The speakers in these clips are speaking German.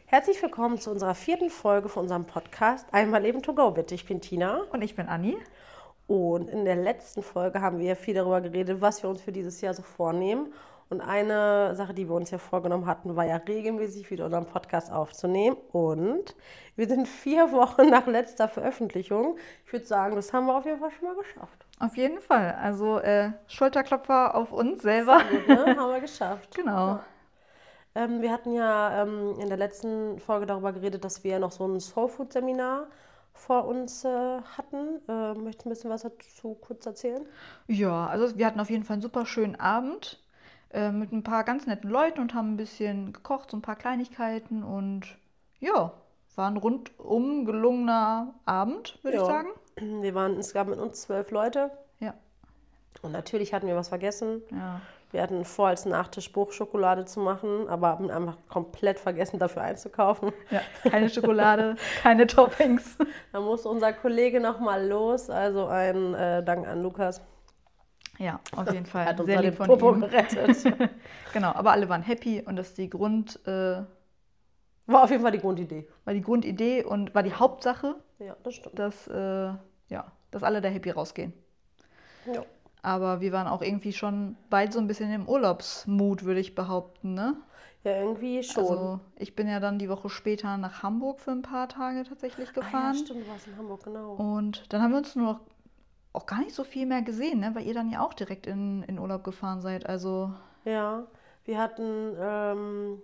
Herzlich willkommen zu unserer 4. Folge von unserem Podcast Einmal Leben to go, bitte. Ich bin Tina. Und ich bin Anni. Und in der letzten Folge haben wir viel darüber geredet, was wir uns für dieses Jahr so vornehmen. Und eine Sache, die wir uns ja vorgenommen hatten, war ja regelmäßig wieder unseren Podcast aufzunehmen. Und wir sind 4 Wochen nach letzter Veröffentlichung. Ich würde sagen, das haben wir auf jeden Fall schon mal geschafft. Auf jeden Fall. Also Schulterklopfer auf uns selber. Gut, ne? Haben wir geschafft. Genau. Ja. Wir hatten ja in der letzten Folge darüber geredet, dass wir noch so ein Soulfood-Seminar vor uns hatten. Möchtest du ein bisschen was dazu kurz erzählen? Ja, also wir hatten auf jeden Fall einen super schönen Abend mit ein paar ganz netten Leuten und haben ein bisschen gekocht, so ein paar Kleinigkeiten und ja, war ein rundum gelungener Abend, würde ich sagen. Wir waren insgesamt mit uns 12 Leute Ja. und natürlich hatten wir was vergessen. Ja. Wir hatten vor, als Nachtisch Bruchschokolade zu machen, aber haben einfach komplett vergessen, dafür einzukaufen. Ja, keine Schokolade, keine Toppings. Da musste unser Kollege nochmal los, also ein Dank an Lukas. Ja, auf jeden Fall. Hat uns sehr da lieb den von Popo ihm. gerettet. Genau, aber alle waren happy und das ist die War auf jeden Fall die Grundidee. war die Grundidee und war die Hauptsache, Ja, das stimmt. dass alle da happy rausgehen. Ja. Aber wir waren auch irgendwie schon bald so ein bisschen im Urlaubsmut, würde ich behaupten, ne? Ja, irgendwie schon. Also ich bin ja dann die Woche später nach Hamburg für ein paar Tage tatsächlich gefahren. Ja, stimmt, du warst in Hamburg, genau. Und dann haben wir uns nur noch auch gar nicht so viel mehr gesehen, ne? Weil ihr dann ja auch direkt in Urlaub gefahren seid. Also Ja, wir hatten,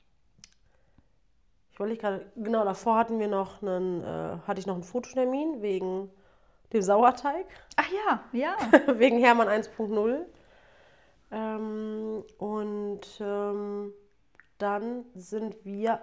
ich wollte gerade, genau, davor hatten wir noch hatte ich noch einen Fototermin wegen dem Sauerteig, ach ja, ja. wegen Hermann 1.0. Dann sind wir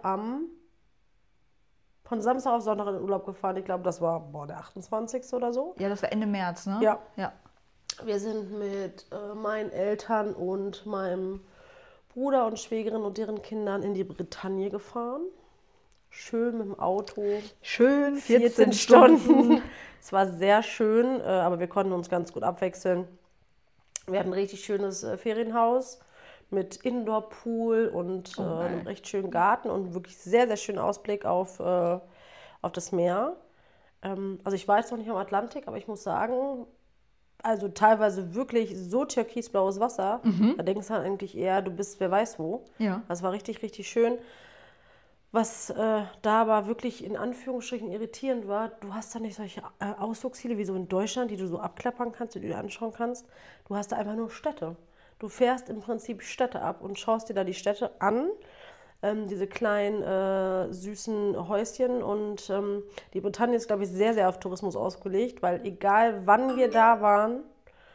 von Samstag auf Sonntag in den Urlaub gefahren. Ich glaube, das war der 28. oder so. Ja, das war Ende März, ne? Ja. Ja. Wir sind mit meinen Eltern und meinem Bruder und Schwägerin und deren Kindern in die Bretagne gefahren. Schön mit dem Auto. Schön, 14 Stunden. Es war sehr schön, aber wir konnten uns ganz gut abwechseln. Wir hatten ein richtig schönes Ferienhaus mit Indoor-Pool und einem recht schönen Garten und wirklich sehr, sehr schönen Ausblick auf das Meer. Also ich war jetzt noch nicht am Atlantik, aber ich muss sagen, also teilweise wirklich so türkisblaues Wasser, da denkst du dann eigentlich eher, du bist wer weiß wo. Ja. Das war richtig, richtig schön. Was da aber wirklich in Anführungsstrichen irritierend war, du hast da nicht solche Ausflugsziele wie so in Deutschland, die du so abklappern kannst, die du dir anschauen kannst. Du hast da einfach nur Städte. Du fährst im Prinzip Städte ab und schaust dir da die Städte an, diese kleinen süßen Häuschen. Und die Bretagne ist, glaube ich, sehr, sehr auf Tourismus ausgelegt, weil egal wann wir da waren,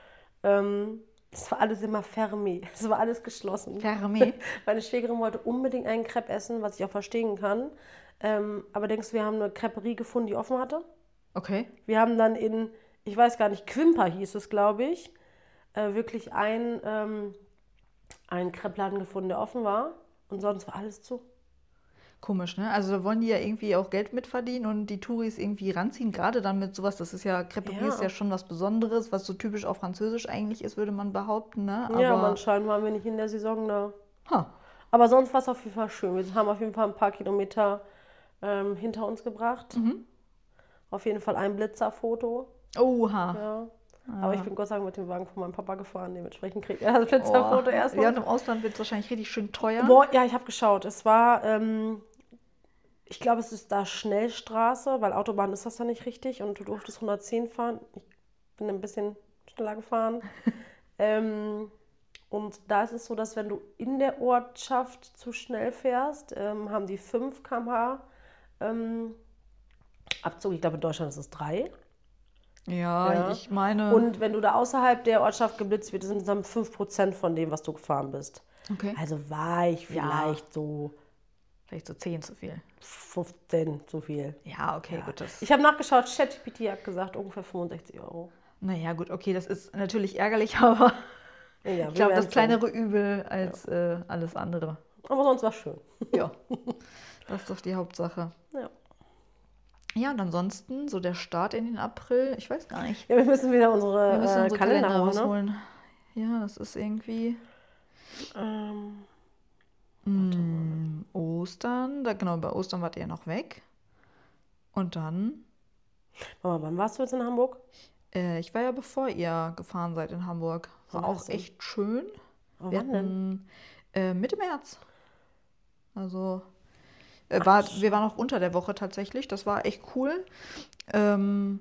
es war alles immer fermé. Es war alles geschlossen. Fermé? Meine Schwägerin wollte unbedingt einen Crepe essen, was ich auch verstehen kann. Aber denkst du, wir haben eine Creperie gefunden, die offen hatte? Okay. Wir haben dann ich weiß gar nicht, Quimper hieß es, glaube ich, wirklich einen Crepe-Laden gefunden, der offen war. Und sonst war alles zu. Komisch, ne? Also da wollen die ja irgendwie auch Geld mitverdienen und die Touris irgendwie ranziehen, gerade dann mit sowas, das ist ja, Creperie ist ja schon was Besonderes, was so typisch auch französisch eigentlich ist, würde man behaupten, ne? Ja, aber anscheinend waren wir nicht in der Saison da. Ha. Aber sonst war es auf jeden Fall schön. Wir haben auf jeden Fall ein paar Kilometer hinter uns gebracht. Auf jeden Fall ein Blitzerfoto. Oha. Ja. Aber ich bin Gott sei Dank mit dem Wagen von meinem Papa gefahren, dementsprechend kriegt er das Blitzerfoto erstmal. Ja, und im Ausland wird es wahrscheinlich richtig schön teuer. Boah, ja, ich habe geschaut. Es war, ich glaube, es ist da Schnellstraße, weil Autobahn ist das da nicht richtig und du durftest 110 fahren. Ich bin ein bisschen schneller gefahren. Und da ist es so, dass wenn du in der Ortschaft zu schnell fährst, haben die 5 km/h Abzug. Ich glaube, in Deutschland ist es 3. Ja, ich meine. Und wenn du da außerhalb der Ortschaft geblitzt wird, sind es dann 5% von dem, was du gefahren bist. Okay. Also war ich vielleicht Vielleicht so 10 zu viel. 15 zu viel. Ja, okay, gut. Ich habe nachgeschaut, ChatGPT hat gesagt ungefähr 65 Euro. Naja, gut, okay, das ist natürlich ärgerlich, aber Ja, ich glaube, das kleinere Übel als alles andere. Aber sonst war es schön. Ja, das ist doch die Hauptsache. Ja. Ja, und ansonsten so der Start in den April, ich weiß gar nicht. Ja, wir müssen wieder unsere, Wir müssen unsere Kalender holen, ne? rausholen. Ja, das ist irgendwie. Ostern, genau, bei Ostern wart ihr ja noch weg. Und dann, Mama, wann warst du jetzt in Hamburg? ich war ja bevor ihr gefahren seid in Hamburg. War war auch das denn? echt schön. Oh, Wir wann denn? hatten Mitte März. Also, Ach, wir waren auch unter der Woche tatsächlich. Das war echt cool. Ähm,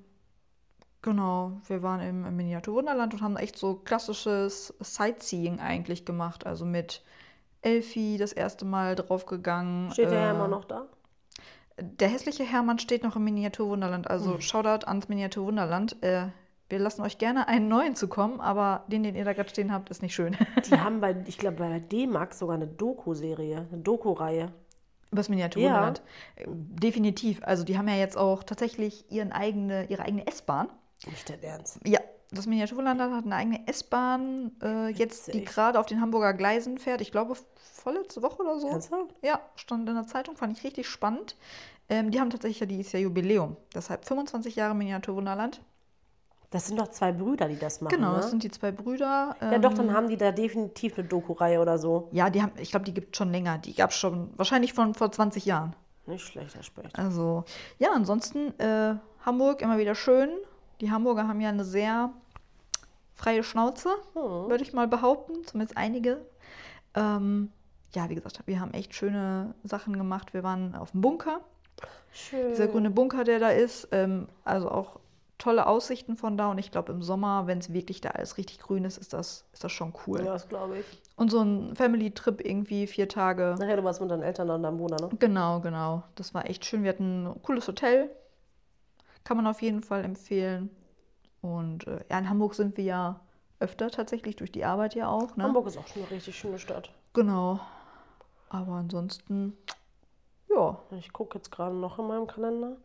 genau, wir waren im Miniaturwunderland und haben echt so klassisches Sightseeing eigentlich gemacht. Also mit Elfi das erste Mal draufgegangen. steht der ja immer noch da? Der hässliche Hermann steht noch im Miniaturwunderland. Also Shoutout ans Miniaturwunderland. Wir lassen euch gerne einen neuen zukommen, aber den ihr da gerade stehen habt, ist nicht schön. Die haben ich glaube, bei D-Max sogar eine Doku-Serie, eine Doku-Reihe. Über das Miniaturwunderland. Definitiv. Also die haben ja jetzt auch tatsächlich ihre eigene S-Bahn. Nicht dein Ernst. Ja, das Miniaturwunderland hat eine eigene S-Bahn, jetzt die Witzig. gerade auf den Hamburger Gleisen fährt. Ich glaube, vorletzte Woche oder so. Ernsthaft? Ja, stand in der Zeitung, fand ich richtig spannend. Die haben tatsächlich ja dieses Jahr Jubiläum. Deshalb 25 Jahre Miniaturwunderland. Das sind doch zwei Brüder, die das machen, Genau, ne? das sind die zwei Brüder. Ja, doch, dann haben die da definitiv eine Doku-Reihe oder so. Ja, ich glaube, die gibt es schon länger. Die gab es schon wahrscheinlich von vor 20 Jahren. Nicht schlechter Specht. Also, ja, ansonsten Hamburg immer wieder schön. Die Hamburger haben ja eine sehr freie Schnauze, würde ich mal behaupten, zumindest einige. Ja, wie gesagt, wir haben echt schöne Sachen gemacht. Wir waren auf dem Bunker, Schön. dieser grüne Bunker, der da ist. Also auch tolle Aussichten von da. Und ich glaube, im Sommer, wenn es wirklich da alles richtig grün ist, ist das schon cool. Ja, das glaube ich. Und so ein Family-Trip irgendwie 4 Tage. Nachher, du warst mit deinen Eltern und deinem Bruder, ne? Genau, genau. Das war echt schön. Wir hatten ein cooles Hotel. Kann man auf jeden Fall empfehlen. Und ja, in Hamburg sind wir ja öfter tatsächlich, durch die Arbeit ja auch. Ne? Hamburg ist auch schon eine richtig schöne Stadt. Genau. Aber ansonsten, ja. Ich gucke jetzt gerade noch in meinem Kalender,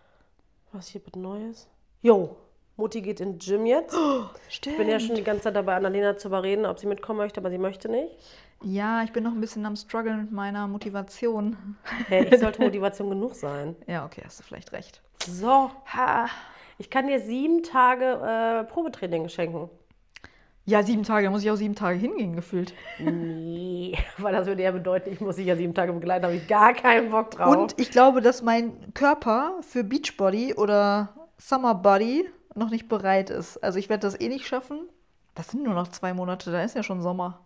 was hier mit Neues. Jo, Mutti geht in den Gym jetzt. Stimmt. Ich bin ja schon die ganze Zeit dabei, Annalena zu überreden, ob sie mitkommen möchte, aber sie möchte nicht. Ja, ich bin noch ein bisschen am Struggle mit meiner Motivation. Hey, ich sollte Motivation genug sein. Ja, okay, hast du vielleicht recht. So, Ha. ich kann dir 7 Tage Probetraining schenken. Ja, 7 Tage, da muss ich auch 7 Tage hingehen, gefühlt. Nee, weil das würde ja bedeuten, ich muss dich ja 7 Tage begleiten, da habe ich gar keinen Bock drauf. Und ich glaube, dass mein Körper für Beachbody oder Summer Body noch nicht bereit ist. Also ich werde das eh nicht schaffen. Das sind nur noch 2 Monate, da ist ja schon Sommer.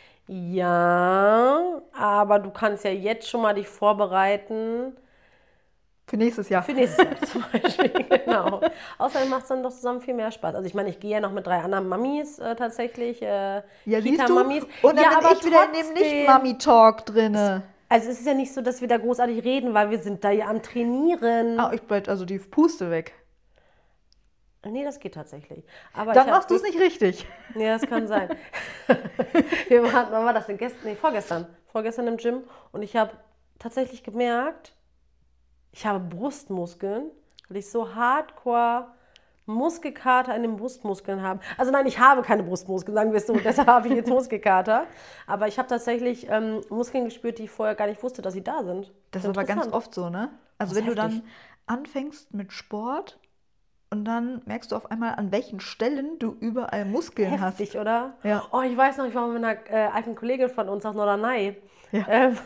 Ja, aber du kannst ja jetzt schon mal dich vorbereiten Für nächstes Jahr. für nächstes Jahr zum Beispiel. Genau. Außerdem macht es dann doch zusammen viel mehr Spaß. Also ich meine, ich gehe ja noch mit 3 anderen Mamis tatsächlich. Ja, siehst du? Kita-Mamis. Und dann Ja, bin aber ich wieder in dem trotzdem. Nicht-Mami-Talk drinne. Also es ist ja nicht so, dass wir da großartig reden, weil wir sind da ja am Trainieren. Ah, ich bleibt also die Puste weg. Nee, das geht tatsächlich. Aber Dann ich hab machst du es nicht richtig. Ja, das kann sein. Wann war das denn? Vorgestern. Vorgestern im Gym. Und ich habe tatsächlich gemerkt, ich habe Brustmuskeln, weil ich so hardcore Muskelkater in den Brustmuskeln habe. Also nein, ich habe keine Brustmuskeln, sagen wir es so. Deshalb habe ich jetzt Muskelkater. Aber ich habe tatsächlich Muskeln gespürt, die ich vorher gar nicht wusste, dass sie da sind. Das ist aber ganz interessant. oft so, ne? Also Das wenn ist du heftig. dann anfängst mit Sport und dann merkst du auf einmal, an welchen Stellen du überall Muskeln hast. Heftig, oder? Ja. Oh, ich weiß noch, ich war mit einer alten Kollegin von uns aus Norderney. Ja.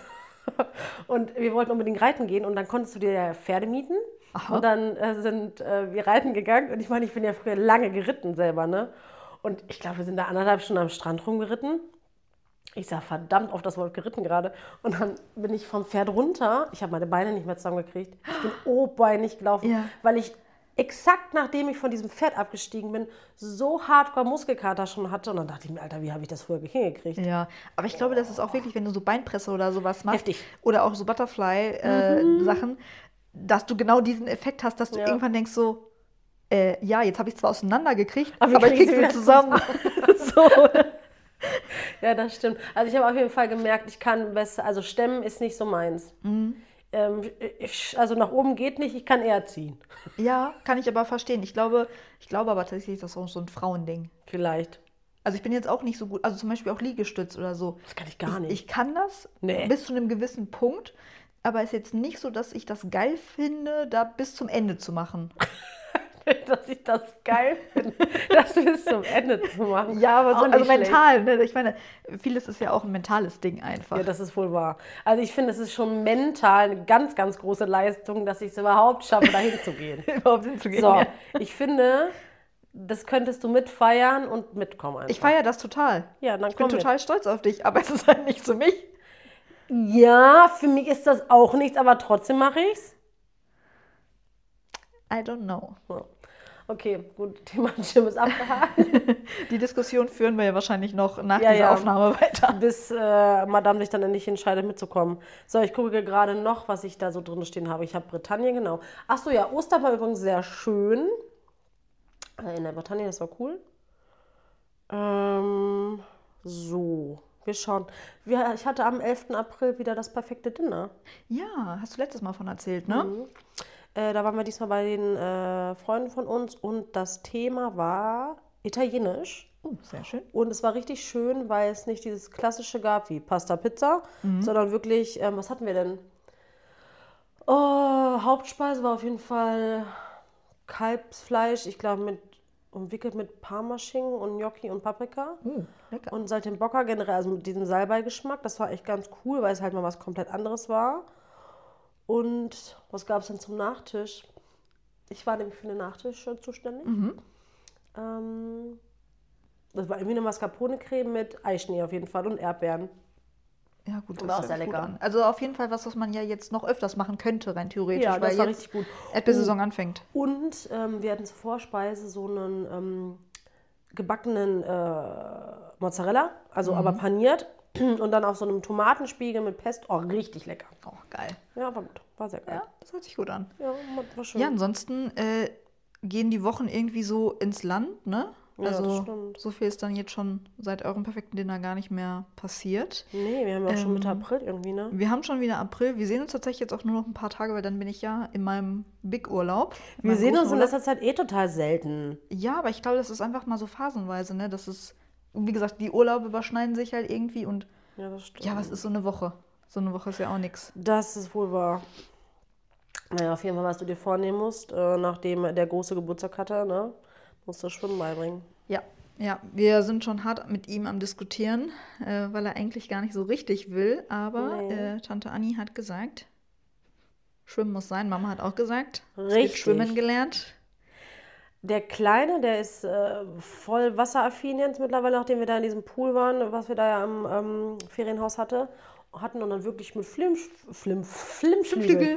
Und wir wollten unbedingt reiten gehen und dann konntest du dir ja Pferde mieten. Aha. Und dann sind wir reiten gegangen und ich meine, ich bin ja früher lange geritten selber, ne? Und ich glaube, wir sind da 1,5 Stunden am Strand rumgeritten. Ich sag verdammt auf das Wort geritten gerade. Und dann bin ich vom Pferd runter. Ich habe meine Beine nicht mehr zusammengekriegt. Ich bin obeinig gelaufen, Ja. weil ich exakt nachdem ich von diesem Pferd abgestiegen bin, so hardcore Muskelkater schon hatte. Und dann dachte ich mir, Alter, wie habe ich das früher hingekriegt? Ja, aber ich glaube, das ist auch wirklich, wenn du so Beinpresse oder sowas machst. Heftig. Oder auch so Butterfly-Sachen, dass du genau diesen Effekt hast, dass du Ja. irgendwann denkst so, ja, jetzt habe ich zwar auseinandergekriegt, Aber wie aber ich krieg ich krieg sie sie wieder zusammen. So. Ja, das stimmt. Also ich habe auf jeden Fall gemerkt, ich kann besser, also stemmen ist nicht so meins. Also nach oben geht nicht, ich kann eher ziehen. Ja, kann ich aber verstehen. Ich glaube aber tatsächlich, das ist auch so ein Frauending. Vielleicht. Also ich bin jetzt auch nicht so gut, also zum Beispiel auch Liegestütz oder so. Das kann ich gar nicht. Ich kann das Nee. bis zu einem gewissen Punkt, aber es ist jetzt nicht so, dass ich das geil finde, da bis zum Ende zu machen. dass ich das geil finde, das bis zum Ende zu machen. Ja, aber so, Auch nicht also schlecht. mental, ne? Ich meine, vieles ist ja auch ein mentales Ding einfach. Ja, das ist wohl wahr. Also ich finde, es ist schon mental eine ganz, ganz große Leistung, dass ich es überhaupt schaffe, dahin zu gehen. Überhaupt hinzugehen. So, Ja. ich finde, das könntest du mitfeiern und mitkommen einfach. Ich feiere das total. Ja, dann Ich bin komm total stolz auf dich, aber es ist halt nicht für mich. mit. Ja, für mich ist das auch nichts, aber trotzdem mache ich's. I don't know. So. Okay, gut, Thema Schirm ist abgehakt. Die Diskussion führen wir ja wahrscheinlich noch nach Ja, dieser ja. Aufnahme weiter. Bis Madame sich dann endlich entscheidet, mitzukommen. So, ich gucke gerade noch, was ich da so drin stehen habe. Ich habe Britannien, genau. Ach so, ja, Ostern war übrigens sehr schön. In der Bretagne, das war cool. So, wir schauen. Ich hatte am 11. April wieder das perfekte Dinner. Ja, hast du letztes Mal von erzählt, ne? Da waren wir diesmal bei den Freunden von uns und das Thema war Italienisch. Sehr schön. Und es war richtig schön, weil es nicht dieses klassische gab wie Pasta, Pizza, sondern wirklich, was hatten wir denn? Oh, Hauptspeise war auf jeden Fall Kalbsfleisch, ich glaube umwickelt mit Parmaschinken und Gnocchi und Paprika. Lecker. Und Saltimbocca generell, also mit diesem Salbei-Geschmack. Das war echt ganz cool, weil es halt mal was komplett anderes war. Und was gab es denn zum Nachtisch? Ich war nämlich für den Nachtisch zuständig. Das war irgendwie eine Mascarpone-Creme mit Eischnee auf jeden Fall und Erdbeeren. Ja, gut, das War auch hört sehr sich gut lecker. an. Also auf jeden Fall was man ja jetzt noch öfters machen könnte, rein theoretisch, Ja, das weil war jetzt richtig gut. Erdbeersaison anfängt. Und wir hatten zur Vorspeise so einen gebackenen Mozzarella, also aber paniert und dann auf so einem Tomatenspiegel mit Pesto. Oh, richtig lecker. Oh, geil. Ja, war gut. War sehr geil. Ja, das hört sich gut an. Ja, war schön. Ja, ansonsten gehen die Wochen irgendwie so ins Land, ne? Ja, das Also stimmt. so viel ist dann jetzt schon seit eurem perfekten Dinner gar nicht mehr passiert. Nee, wir haben ja auch schon Mitte April irgendwie, ne? Wir haben schon wieder April. Wir sehen uns tatsächlich jetzt auch nur noch ein paar Tage, weil dann bin ich ja in meinem Big-Urlaub. Wir sehen uns in letzter Zeit eh total selten. Ja, aber ich glaube, das ist einfach mal so phasenweise, ne? Das ist, wie gesagt, die Urlaube überschneiden sich halt irgendwie und Ja, das stimmt. ja, was ist so eine Woche? So eine Woche ist ja auch nichts. Das ist wohl wahr. Naja, auf jeden Fall, was du dir vornehmen musst, nachdem der große Geburtstag hatte, ne? Musst du Schwimmen beibringen. Ja, wir sind schon hart mit ihm am Diskutieren, weil er eigentlich gar nicht so richtig will. Aber Nee. Tante Anni hat gesagt, Schwimmen muss sein. Mama hat auch gesagt, es wird Richtig. Schwimmen gelernt. Der Kleine, der ist voll wasseraffin jetzt mittlerweile, nachdem wir da in diesem Pool waren, was wir da ja im Ferienhaus hatten und dann wirklich mit Schwimmflügel.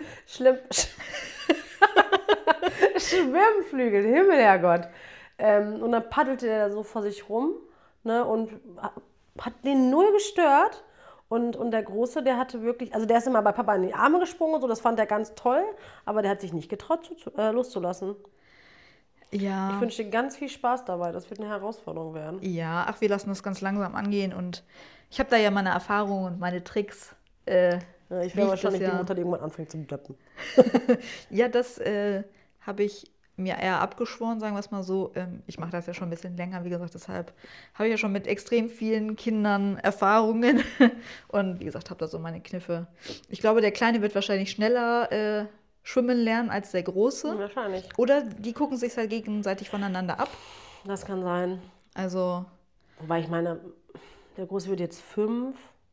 Schwimmflügel, Himmel, Herrgott. Und dann paddelte der so vor sich rum, ne, und hat den null gestört. Und der Große, der hatte wirklich, also der ist immer bei Papa in die Arme gesprungen und so, das fand er ganz toll, aber der hat sich nicht getraut, loszulassen. Ja. Ich wünsche dir ganz viel Spaß dabei. Das wird eine Herausforderung werden. Ja, ach, wir lassen das ganz langsam angehen und ich habe da ja meine Erfahrungen und meine Tricks. Ja, ich Wie wäre ich das wahrscheinlich die ja- Mutter, die irgendwann anfängt zu döppen. Ja, das habe ich mir eher abgeschworen, sagen wir es mal so. Ich mache das ja schon ein bisschen länger, wie gesagt, deshalb habe ich ja schon mit extrem vielen Kindern Erfahrungen und wie gesagt, habe da so meine Kniffe. Ich glaube, der Kleine wird wahrscheinlich schneller schwimmen lernen als der Große. Wahrscheinlich. Oder die gucken sich halt gegenseitig voneinander ab. Das kann sein. Also, Wobei ich meine, der Große wird jetzt 5.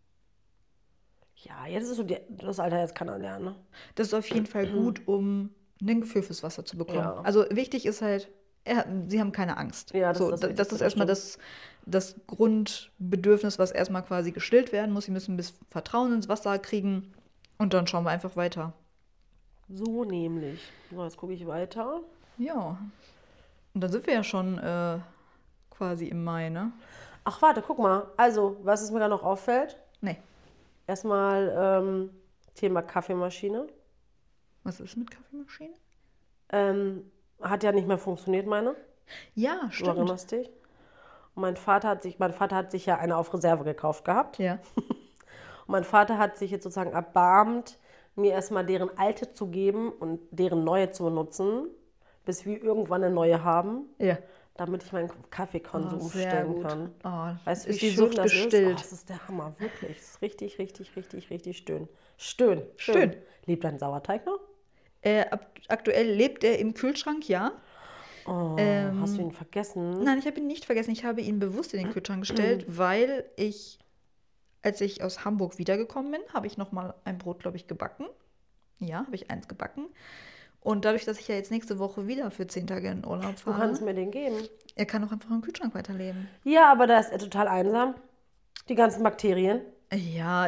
Ja, jetzt ist so das Alter, jetzt kann er lernen, ne? das ist auf jeden Fall gut, um ein Gefühl fürs Wasser zu bekommen. Ja. Also wichtig ist halt, sie haben keine Angst. Ja, das so, ist das das Wichtigste, ist erstmal das Grundbedürfnis, was erstmal quasi gestillt werden muss. Sie müssen ein bisschen Vertrauen ins Wasser kriegen und dann schauen wir einfach weiter. So nämlich. So, jetzt gucke ich weiter. Ja. Und dann sind wir ja schon quasi im Mai, ne? Ach, warte, guck mal. Also, was es mir gerade noch auffällt. Nee. Erstmal Thema Kaffeemaschine. Was ist mit Kaffeemaschine? Hat ja nicht mehr funktioniert, meine. Ja, Du stimmt. erinnerst dich? Und mein Vater hat sich ja eine auf Reserve gekauft gehabt. Ja. Und mein Vater hat sich jetzt sozusagen erbarmt, mir erstmal deren alte zu geben und deren neue zu benutzen, bis wir irgendwann eine neue haben, Ja. damit ich meinen Kaffeekonsum Sehr stellen gut. kann. Oh, Weißt du, wie ist die schön Sucht das gestillt. ist? Oh, das ist der Hammer, wirklich. Das ist richtig, richtig, richtig, richtig schön. Schön. Liebt dein Sauerteig noch? Aktuell lebt er im Kühlschrank, ja. Oh, hast du ihn vergessen? Nein, ich habe ihn nicht vergessen. Ich habe ihn bewusst in den Kühlschrank gestellt, weil als ich aus Hamburg wiedergekommen bin, habe ich nochmal ein Brot, glaube ich, gebacken. Ja, habe ich eins gebacken. Und dadurch, dass ich ja jetzt nächste Woche wieder für 10 Tage in Urlaub Du kannst fahre, mir den geben. er kann auch einfach im Kühlschrank weiterleben. Ja, aber da ist er total einsam. Die ganzen Bakterien. Ja,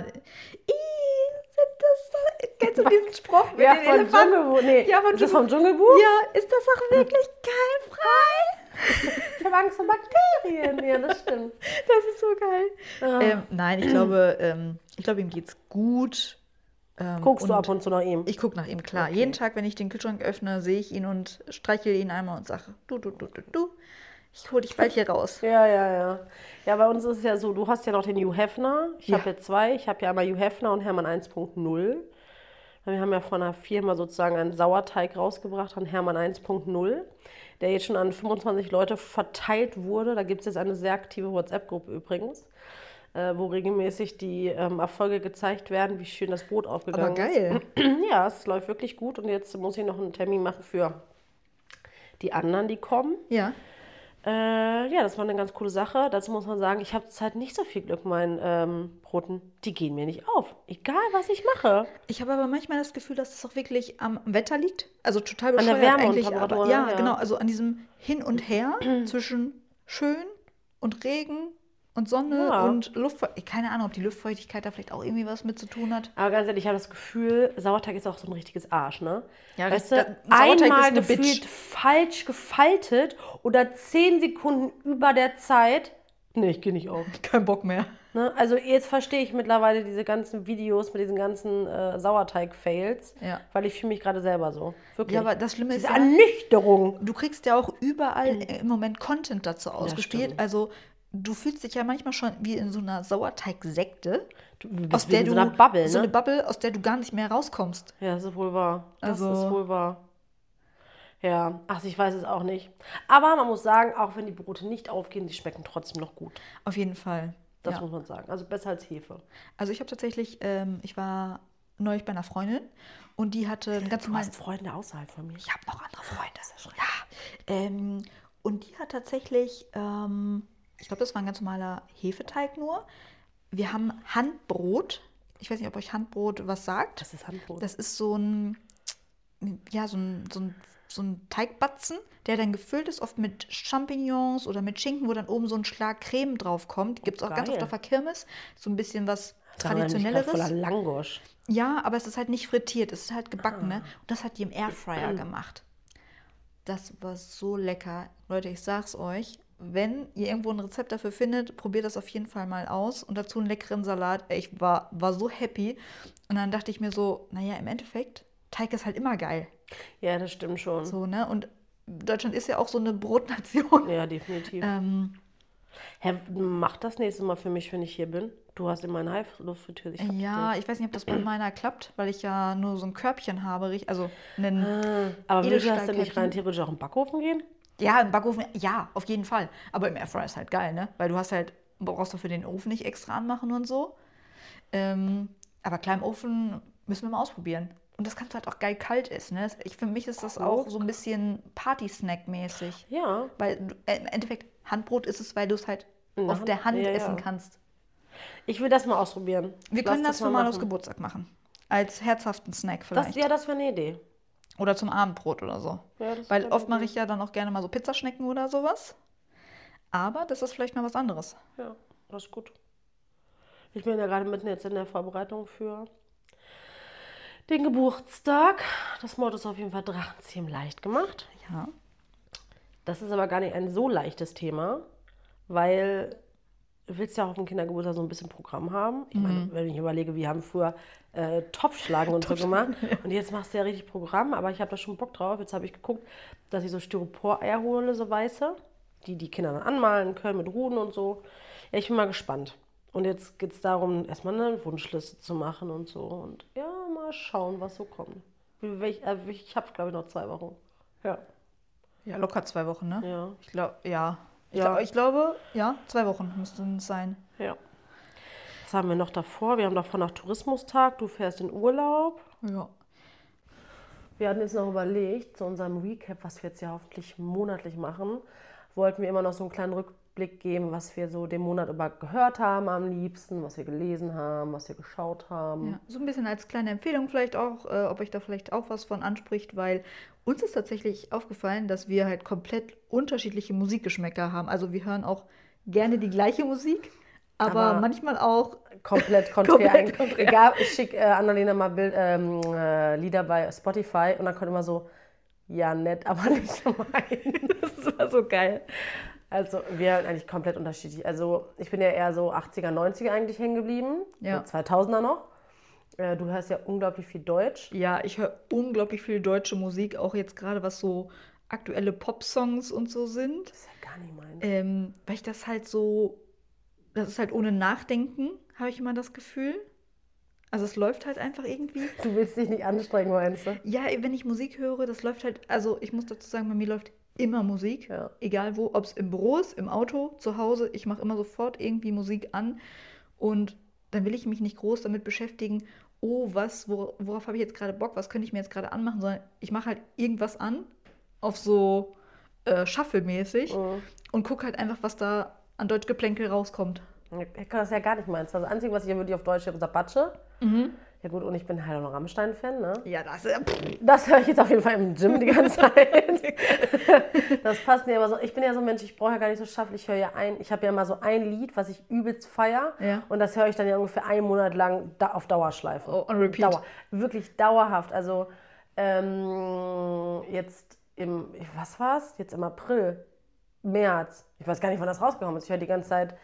kennst du diesen Spruch mit Ja, den von Elefanten? Dschungelbuch. Nee, Ja, von ist das vom Dschungelbuch? Ja, ist das auch wirklich keimfrei? Ich habe Angst vor Bakterien. Ja, das stimmt. Das ist so geil. Nein, ich glaube, ihm geht's gut. Guckst du ab und zu nach ihm? Ich gucke nach ihm, klar. Okay. Jeden Tag, wenn ich den Kühlschrank öffne, sehe ich ihn und streichel ihn einmal und sage, du, ich hole dich bald hier raus. Ja, ja, ja. Ja, bei uns ist es ja so, du hast ja noch den Hugh Hefner. Ich Ja. habe ja zwei. Ich habe ja einmal Hugh Hefner und Hermann 1.0. Wir haben ja von einer Firma sozusagen einen Sauerteig rausgebracht, an Hermann 1.0, der jetzt schon an 25 Leute verteilt wurde. Da gibt es jetzt eine sehr aktive WhatsApp-Gruppe übrigens, wo regelmäßig die Erfolge gezeigt werden, wie schön das Brot Aber aufgegangen geil. ist. Ja, es läuft wirklich gut und jetzt muss ich noch einen Termin machen für die anderen, die kommen. Ja. Ja, das war eine ganz coole Sache. Dazu muss man sagen, ich habe zurzeit nicht so viel Glück mit meinen Broten. Die gehen mir nicht auf. Egal, was ich mache. Ich habe aber manchmal das Gefühl, dass es auch wirklich am Wetter liegt. Also total An der bescheuert Wärme und eigentlich. Temperatur, Aber, ja, ja. genau. Also an diesem Hin und Her zwischen schön und Regen und Sonne Ja. und Luftfeuchtigkeit. Keine Ahnung, ob die Luftfeuchtigkeit da vielleicht auch irgendwie was mit zu tun hat. Aber ganz ehrlich, ich habe das Gefühl, Sauerteig ist auch so ein richtiges Arsch, ne? Ja, weißt das- du, Sauerteig ist einmal eine gefühlt Bitch. falsch gefaltet oder 10 Sekunden über der Zeit. Nee, ich gehe nicht auf. Kein Bock mehr. Ne? Also jetzt verstehe ich mittlerweile diese ganzen Videos mit diesen ganzen Sauerteig-Fails, Ja. weil ich fühle mich gerade selber so. Wirklich. Ja, aber das Schlimme ist Diese ja, Ernüchterung. du kriegst ja auch überall im Moment Content dazu ausgespielt. stimmt. Also du fühlst dich ja manchmal schon wie in so einer Sauerteig-Sekte, Du bist aus wie der in du so einer Bubble, so ne? eine Bubble, aus der du gar nicht mehr rauskommst. Ja, das ist wohl wahr. Das Also- ist wohl wahr. Ja, ach, ich weiß es auch nicht. Aber man muss sagen, auch wenn die Brote nicht aufgehen, die schmecken trotzdem noch gut. Auf jeden Fall. Das Ja. muss man sagen. Also besser als Hefe. Also ich habe tatsächlich, ich war neulich bei einer Freundin und die hatte einen ganz Du normalen. hast Freunde außerhalb von mir. Ich habe noch andere Freunde. Ja. Und die hat tatsächlich, ich glaube, das war ein ganz normaler Hefeteig nur. Wir haben Handbrot. Ich weiß nicht, ob euch Handbrot was sagt. Das ist Handbrot. Das ist so ein Teigbatzen, der dann gefüllt ist, oft mit Champignons oder mit Schinken, wo dann oben so ein Schlag Creme drauf kommt. Gibt es auch ganz geil. oft auf der Kirmes. So ein bisschen was Das erinnert mich grad voller Traditionelleres. Langosch. Ja, aber es ist halt nicht frittiert, es ist halt gebacken, ne? Und das hat die im Airfryer gemacht. Das war so lecker. Leute, ich sag's euch, wenn ihr irgendwo ein Rezept dafür findet, probiert das auf jeden Fall mal aus. Und dazu einen leckeren Salat. Ey, ich war so happy. Und dann dachte ich mir so, naja, im Endeffekt, Teig ist halt immer geil. Ja, das stimmt schon. So, ne? Und Deutschland ist ja auch so eine Brotnation. Ja, definitiv. Hä, mach das nächste Mal für mich, wenn ich hier bin. Du hast in meinen Heißluftfritteuse. Ich hab Ja, das. ich weiß nicht, ob das bei meiner klappt, weil ich ja nur so ein Körbchen habe, also einen Aber willst du das denn nicht Edelstahlkörbchen. rein theoretisch auch im Backofen gehen? Ja, im Backofen, ja, auf jeden Fall. Aber im Airfryer ist halt geil, ne? Weil du brauchst du für den Ofen nicht extra anmachen und so. Aber klar, im Ofen müssen wir mal ausprobieren. Und das kannst du halt auch geil kalt essen, ne? Für mich ist das auch so ein bisschen Party-Snack-mäßig. Ja. Weil im Endeffekt Handbrot ist es, weil du es halt In der auf der Hand Hand, ja, essen ja. kannst. Ich will das mal ausprobieren. Wir Lass können das für mal aus machen. Geburtstag machen. Als herzhaften Snack Das, vielleicht. ja, das wäre eine Idee. Oder zum Abendbrot oder so. Ja, das Weil wär oft eine mache ich ja dann auch gerne mal so Pizzaschnecken oder sowas. Aber das ist vielleicht mal was anderes. Ja, das ist gut. Ich bin ja gerade mitten jetzt in der Vorbereitung für den Geburtstag. Das Motto ist auf jeden Fall Drachenzähmen leicht gemacht. Ja. Das ist aber gar nicht ein so leichtes Thema, weil du willst ja auch auf dem Kindergeburtstag so ein bisschen Programm haben. Ich meine, wenn ich überlege, wir haben früher Topfschlagen und so gemacht und jetzt machst du ja richtig Programm, aber ich habe da schon Bock drauf. Jetzt habe ich geguckt, dass ich so Styropor-Eier hole, so weiße, die Kinder dann anmalen können mit Ruden und so. Ja, ich bin mal gespannt. Und jetzt geht es darum, erstmal eine Wunschliste zu machen und so. Und ja, mal schauen, was so kommt. Ich habe, glaube ich, noch 2 Wochen. Ja. Ja, locker 2 Wochen, ne? Ja. Ich glaube, ja. Ja. Ich glaube, ja, 2 Wochen müssten es sein. Ja. Was haben wir noch davor? Wir haben davor noch Tourismustag. Du fährst in Urlaub. Ja. Wir hatten jetzt noch überlegt, zu unserem Recap, was wir jetzt ja hoffentlich monatlich machen, wollten wir immer noch so einen kleinen Rückblick geben, was wir so den Monat über gehört haben am liebsten, was wir gelesen haben, was wir geschaut haben. Ja, so ein bisschen als kleine Empfehlung vielleicht auch, ob euch da vielleicht auch was von anspricht, weil uns ist tatsächlich aufgefallen, dass wir halt komplett unterschiedliche Musikgeschmäcker haben. Also wir hören auch gerne die gleiche Musik, aber manchmal auch komplett konträr. Egal, ich schicke Annalena mal Lieder bei Spotify und dann kommt immer so, ja nett, aber nicht mein. Das war so geil. Also wir hören eigentlich komplett unterschiedlich. Also ich bin ja eher so 80er, 90er eigentlich hängen geblieben, Ja. so 2000er noch. Du hörst ja unglaublich viel Deutsch. Ja, ich höre unglaublich viel deutsche Musik, auch jetzt gerade was so aktuelle Pop-Songs und so sind. Das ist ja gar nicht meins. Weil ich das halt so, das ist halt ohne Nachdenken, habe ich immer das Gefühl. Also es läuft halt einfach irgendwie. Du willst dich nicht anstrengen, meinst du? Ja, wenn ich Musik höre, das läuft halt, also ich muss dazu sagen, bei mir läuft immer Musik, Ja. egal wo, ob es im Büro ist, im Auto, zu Hause, ich mache immer sofort irgendwie Musik an und dann will ich mich nicht groß damit beschäftigen, oh, worauf habe ich jetzt gerade Bock, was könnte ich mir jetzt gerade anmachen, sondern ich mache halt irgendwas an, auf so Shuffle-mäßig und gucke halt einfach, was da an Deutschgeplänkel rauskommt. Ich kann das ja gar nicht meins. Das Einzige, was ich ja wirklich auf Deutsch höre, ist Apache. Ja gut, und ich bin halt auch noch Rammstein-Fan, ne? Ja, das Das höre ich jetzt auf jeden Fall im Gym die ganze Zeit. Das passt mir aber so. Ich bin ja so ein Mensch, ich brauche ja gar nicht so Shuffle. Ich habe ja mal so ein Lied, was ich übelst feiere. Ja. Und das höre ich dann ja ungefähr einen Monat lang auf Dauerschleife. Oh, on repeat. Wirklich dauerhaft. Also jetzt was war's? Jetzt im April, März. Ich weiß gar nicht, wann das rausgekommen ist. Ich höre die ganze Zeit,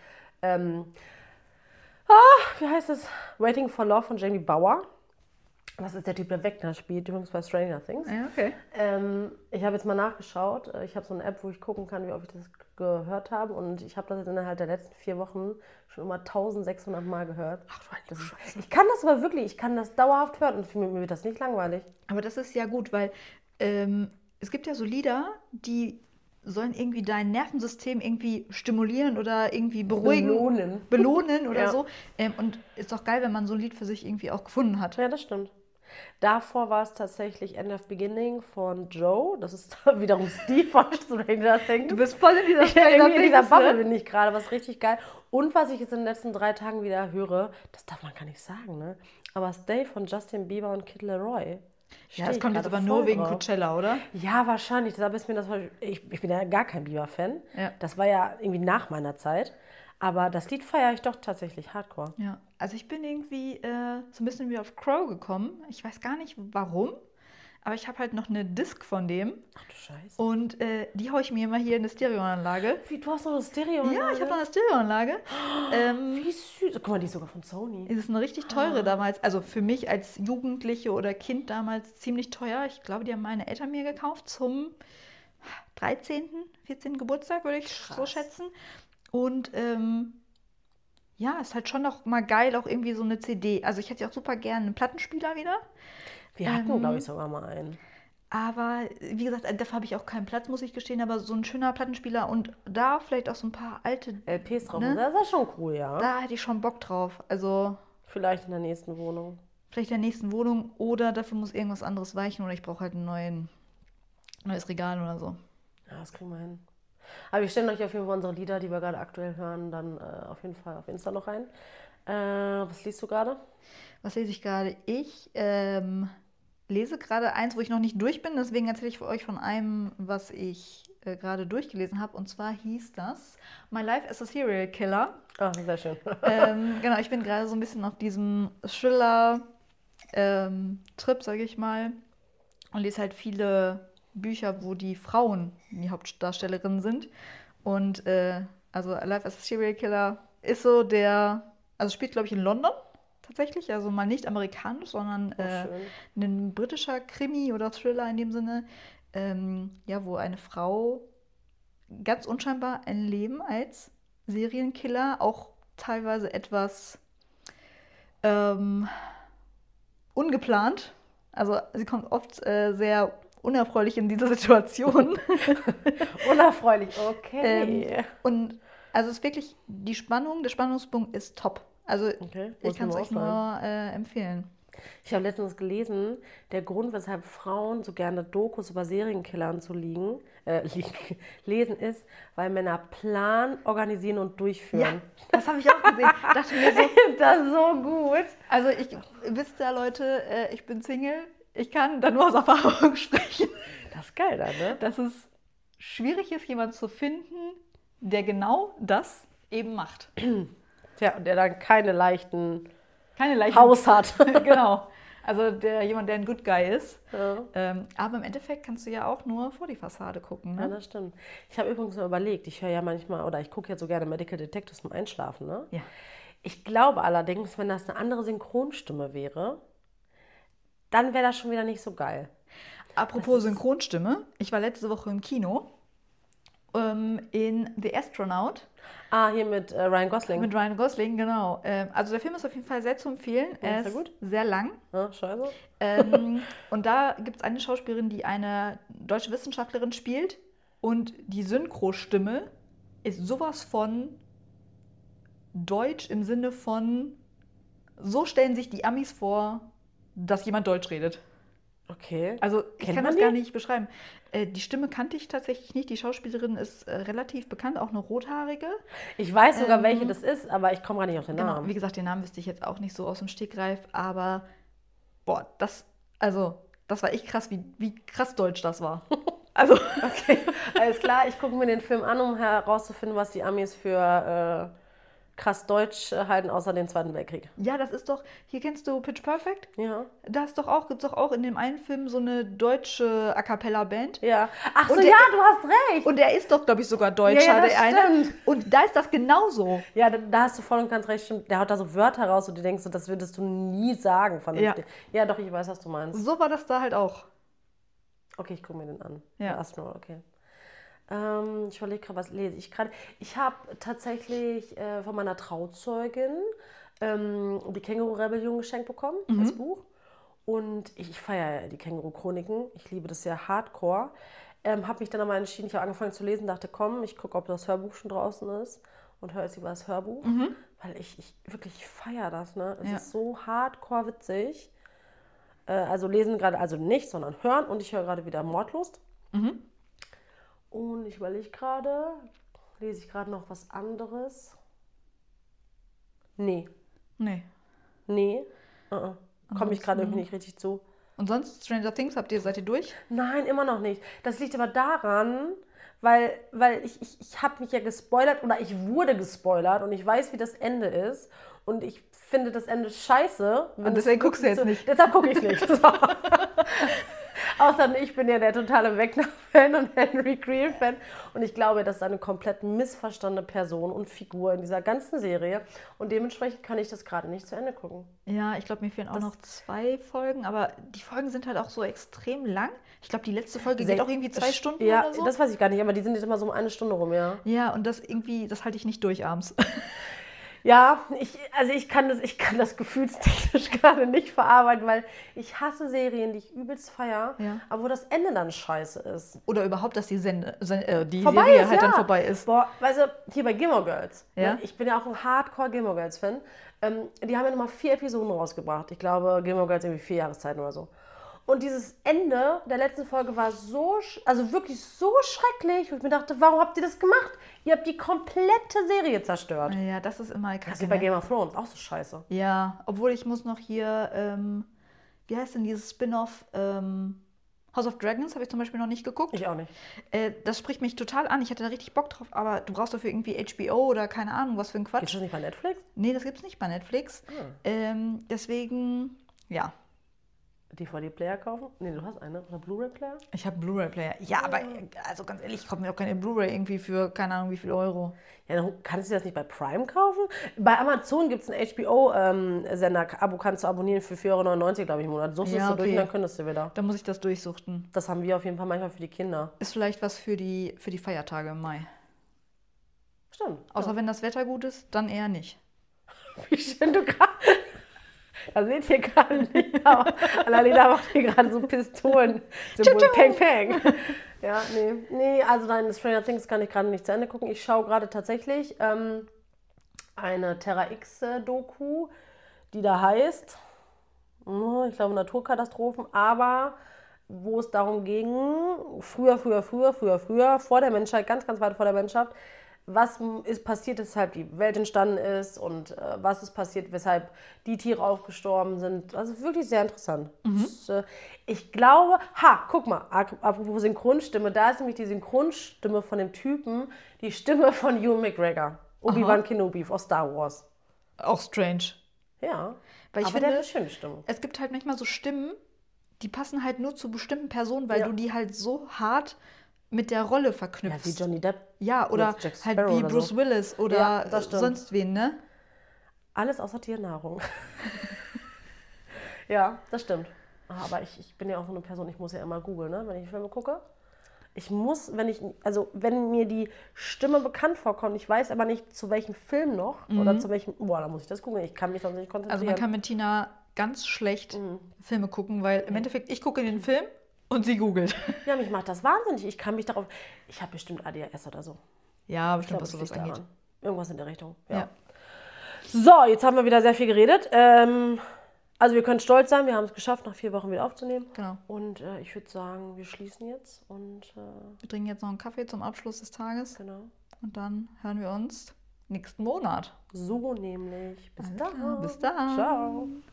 wie heißt es? Waiting for Love von Jamie Bauer. Das ist der Typ, der Wegner spielt, übrigens bei Stranger Things. Ja, okay. Ich habe jetzt mal nachgeschaut. Ich habe so eine App, wo ich gucken kann, wie oft ich das gehört habe. Und ich habe das jetzt innerhalb der letzten 4 Wochen schon immer 1600 Mal gehört. Ach du Scheiße. Ich kann das aber wirklich, ich kann das dauerhaft hören und mir wird das nicht langweilig. Aber das ist ja gut, weil es gibt ja so Lieder, die sollen irgendwie dein Nervensystem irgendwie stimulieren oder irgendwie beruhigen. Belohnen oder Ja. so. Und ist doch geil, wenn man so ein Lied für sich irgendwie auch gefunden hat. Ja, das stimmt. Davor war es tatsächlich End of Beginning von Joe. Das ist wiederum Steve von Stranger Things. Du bist voll in dieser Irgendwie in dieser Things, Bubble ne? bin ich gerade, was richtig geil. Und was ich jetzt in den letzten 3 Tagen wieder höre, das darf man gar nicht sagen, ne? Aber Stay von Justin Bieber und Kid Laroi. Ja, das kommt jetzt aber nur wegen Coachella, oder? Ja, wahrscheinlich. Deshalb ist mir das. Ich bin ja gar kein Bieber-Fan. Ja. Das war ja irgendwie nach meiner Zeit. Aber das Lied feiere ich doch tatsächlich hardcore. Ja, also ich bin irgendwie so ein bisschen wie auf Crow gekommen. Ich weiß gar nicht warum, aber ich habe halt noch eine Disc von dem. Ach du Scheiße. Und die haue ich mir immer hier in eine Stereoanlage. Wie, du hast noch eine Stereoanlage? Ja, ich habe noch eine Stereoanlage. Wie süß. Guck mal, die ist sogar von Sony. Es ist eine richtig teure damals, also für mich als Jugendliche oder Kind damals ziemlich teuer. Ich glaube, die haben meine Eltern mir gekauft zum 13., 14. Geburtstag, würde ich so schätzen. Und ja, ist halt schon noch mal geil, auch irgendwie so eine CD. Also ich hätte ja auch super gerne einen Plattenspieler wieder. Wir hatten, glaube ich, sogar mal einen. Aber wie gesagt, dafür habe ich auch keinen Platz, muss ich gestehen. Aber so ein schöner Plattenspieler und da vielleicht auch so ein paar alte LPs drauf. Ne? Das ist schon cool, ja. Da hätte ich schon Bock drauf. Also Vielleicht in der nächsten Wohnung. vielleicht in der nächsten Wohnung oder dafür muss irgendwas anderes weichen oder ich brauche halt ein neues Regal oder so. Ja, das kriegen wir hin. Aber wir stellen euch auf jeden Fall unsere Lieder, die wir gerade aktuell hören, dann auf jeden Fall auf Insta noch rein. Was liest du gerade? Was lese ich gerade? Ich lese gerade eins, wo ich noch nicht durch bin. Deswegen erzähle ich für euch von einem, was ich gerade durchgelesen habe. Und zwar hieß das My Life as a Serial Killer. Ah, sehr schön. Genau, ich bin gerade so ein bisschen auf diesem Thriller-Trip, sage ich mal. Und lese halt viele Bücher, wo die Frauen die Hauptdarstellerinnen sind. Und also Life as a Serial Killer ist so also spielt, glaube ich, in London tatsächlich. Also mal nicht amerikanisch, sondern ein britischer Krimi oder Thriller in dem Sinne. Ja, wo eine Frau ganz unscheinbar ein Leben als Serienkiller, auch teilweise etwas ungeplant. Also sie kommt oft sehr unerfreulich in diese Situation. Unerfreulich, okay. Und also es ist wirklich, der Spannungspunkt ist top. Also Okay, ich kann es euch nur empfehlen. Ich habe letztens gelesen, der Grund, weshalb Frauen so gerne Dokus über Serienkillern lesen, ist, weil Männer planen, organisieren und Ja, durchführen. das habe ich auch gesehen. Dachte mir so, Das ist so gut. also wisst ihr Leute, ich bin Single. Ich kann da nur aus Erfahrung sprechen, Das ist geil dann, ne? dass es schwierig ist, jemanden zu finden, der genau das eben macht. Tja, und der dann keine leichten Keine leichten. Haus hat. Genau. Also jemand, der ein Good Guy ist. Ja. Aber im Endeffekt kannst du ja auch nur vor die Fassade gucken. Ja, Ne? das stimmt. Ich habe übrigens mal überlegt, ich höre ja manchmal, oder ich gucke ja so gerne Medical Detectives zum Einschlafen, ne? Ja. Ich glaube allerdings, wenn das eine andere Synchronstimme wäre, dann wäre das schon wieder nicht so geil. Apropos Synchronstimme, ich war letzte Woche im Kino in The Astronaut Ah, hier mit Ryan Gosling. mit Ryan Gosling, genau. Also der Film ist auf jeden Fall sehr zu empfehlen. Ja, Er sehr ist gut. sehr lang. Ja, scheiße. Und da gibt es eine Schauspielerin, die eine deutsche Wissenschaftlerin spielt. Und die Synchrostimme ist sowas von deutsch im Sinne von, so stellen sich die Amis vor, dass jemand Deutsch redet. Okay. Also ich Kennt kann man das gar die? nicht beschreiben. Die Stimme kannte ich tatsächlich nicht. Die Schauspielerin ist relativ bekannt, auch eine rothaarige. Ich weiß sogar, welche das ist, aber ich komme gar nicht auf den Genau, Namen. wie gesagt, den Namen wüsste ich jetzt auch nicht so aus dem Stegreif, aber boah, das war echt krass, wie krass deutsch das war. Also, Okay, alles klar. Ich gucke mir den Film an, um herauszufinden, was die Amis für krass Deutsch halten, außer den Zweiten Weltkrieg. ja, das ist doch, hier kennst du Pitch Perfect? Ja. Gibt's doch auch in dem einen Film so eine deutsche A Cappella-Band. Ja. Ach so, Und ja, du hast recht. Und er ist doch, glaube ich, sogar Deutscher, Ja, ja, das der eine. stimmt. Und da ist das genauso. Ja, da hast du voll und ganz recht. Stimmt. Der haut da so Wörter raus und du denkst, so, das würdest du nie sagen. Vernünftig. Ja, doch, ich weiß, was du meinst. So war das da halt auch. Okay, ich gucke mir den an. Ja. Der Astronaut, okay. Ich überlege gerade, was lese ich gerade. Ich habe tatsächlich von meiner Trauzeugin die Känguru-Rebellion geschenkt bekommen, das Buch. Und ich feiere die Känguru-Chroniken. Ich liebe das ja hardcore. Habe mich dann aber entschieden, ich habe angefangen zu lesen, dachte, komm, ich gucke, ob das Hörbuch schon draußen ist. Und höre jetzt über das Hörbuch. Weil ich wirklich feiere das. Ne? Es Ja. ist so hardcore witzig. Also lesen gerade, also nicht, sondern hören. Und ich höre gerade wieder Mordlust. Und ich überlege gerade, lese ich gerade noch was anderes? Nee. Nee. Komme ich gerade irgendwie nicht richtig zu. Und sonst, Stranger Things, seid ihr durch? Nein, immer noch nicht. Das liegt aber daran, weil ich habe mich ja gespoilert oder ich wurde gespoilert und ich weiß, wie das Ende ist. Und ich finde das Ende scheiße. Und deswegen guckst du jetzt nicht. Deshalb gucke ich nicht. So. Außer ich bin ja der totale Wegner-Fan und Henry Creel-Fan. Und ich glaube, das ist eine komplett missverstandene Person und Figur in dieser ganzen Serie. Und dementsprechend kann ich das gerade nicht zu Ende gucken. Ja, ich glaube, mir fehlen auch noch 2 Folgen, aber die Folgen sind halt auch so extrem lang. Ich glaube, die letzte Folge geht auch irgendwie 2 Stunden Ja, oder so. das weiß ich gar nicht, aber die sind jetzt immer so um 1 Stunde rum, ja. Ja, und das halte ich nicht durch abends. Ja, ich kann das gefühlstechnisch gerade nicht verarbeiten, weil ich hasse Serien, die ich übelst feiere, Ja. aber wo das Ende dann scheiße ist. Oder überhaupt, dass die die Vorbei Serie ist, halt dann ja. vorbei ist. Boah, weißt du, hier bei Gilmore Girls, Ja. ne, ich bin ja auch ein Hardcore Gilmore Girls Fan, die haben ja nochmal 4 Episoden rausgebracht. Ich glaube, Gilmore Girls irgendwie 4 Jahreszeiten oder so. Und dieses Ende der letzten Folge war also wirklich so schrecklich, wo ich mir dachte, warum habt ihr das gemacht? Ihr habt die komplette Serie zerstört. Ja, das ist immer Das kacke. ist bei Ne? Game of Thrones auch so scheiße. Ja, obwohl ich muss noch hier, wie heißt denn dieses Spin-off? House of Dragons habe ich zum Beispiel noch nicht geguckt. Ich auch nicht. Das spricht mich total an. Ich hatte da richtig Bock drauf, aber du brauchst dafür irgendwie HBO oder keine Ahnung, was für ein Gibt's Quatsch. das nicht bei Netflix? Nee, das gibt's nicht bei Netflix. Deswegen, ja. DVD-Player kaufen? Nee, du hast eine. Oder Blu-ray-Player? Ich habe Blu-ray-Player. Ja, aber also ganz ehrlich, ich kaufe mir auch keine Blu-ray irgendwie für keine Ahnung wie viel Euro. Ja, dann kannst du das nicht bei Prime kaufen? Bei Amazon gibt es einen HBO-Sender. Abo kannst du abonnieren für 4,99 € glaube ich, im Monat. Suchst Ja, es du durch okay. und dann könntest du wieder. Da muss ich das durchsuchten. Das haben wir auf jeden Fall manchmal für die Kinder. Ist vielleicht was für die Feiertage im Mai. Stimmt. Außer wenn das Wetter gut ist, dann eher nicht. Wie schön du gerade... Da seht ihr gerade nicht, aber Annalena macht hier gerade so Pistolen. Symbol. Peng, peng. Ja, nee, also dein Stranger Things kann ich gerade nicht zu Ende gucken. Ich schaue gerade tatsächlich eine Terra X-Doku, die da heißt, Ich glaube Naturkatastrophen, aber wo es darum ging, früher, vor der Menschheit, ganz, ganz weit vor der Menschheit, was ist passiert, weshalb die Welt entstanden ist und was ist passiert, weshalb die Tiere aufgestorben sind. Das ist wirklich sehr interessant. Das, ich glaube, guck mal, apropos Synchronstimme, da ist nämlich die Synchronstimme von dem Typen, die Stimme von Ewan McGregor, Obi-Wan Kenobi aus Star Wars. Auch strange. Ja, Weil ich aber finde, der hat eine schöne Stimme. es gibt halt manchmal so Stimmen, die passen halt nur zu bestimmten Personen, weil du die halt so hart mit der Rolle Ja, verknüpfst. wie Johnny Depp. Ja, oder Jack halt Sparrow wie oder Bruce so. Willis oder Ja, das stimmt. sonst wen, ne? Alles außer Tiernahrung. Ja, das stimmt. Aber ich bin ja auch so eine Person, ich muss ja immer googeln, ne, wenn ich Filme gucke. Ich muss, wenn mir die Stimme bekannt vorkommt, ich weiß aber nicht, zu welchem Film noch oder zu welchem, da muss ich das gucken, ich kann mich sonst nicht konzentrieren. Also man kann mit Tina ganz schlecht Filme gucken, weil im Endeffekt ich gucke den Film und sie googelt. Ja, mich macht das wahnsinnig. Ich kann mich darauf, ich habe bestimmt ADHS oder so. Ja, Ich bestimmt, glaube, was das sowas liegt angeht. daran. Irgendwas in der Richtung, ja. Ja. So, jetzt haben wir wieder sehr viel geredet. Also wir können stolz sein, wir haben es geschafft, nach 4 Wochen wieder aufzunehmen. Genau. Und ich würde sagen, wir schließen jetzt und Wir trinken jetzt noch einen Kaffee zum Abschluss des Tages genau. und dann hören wir uns nächsten Monat. So nämlich. Bis Alles dann. klar, bis dann. Ciao.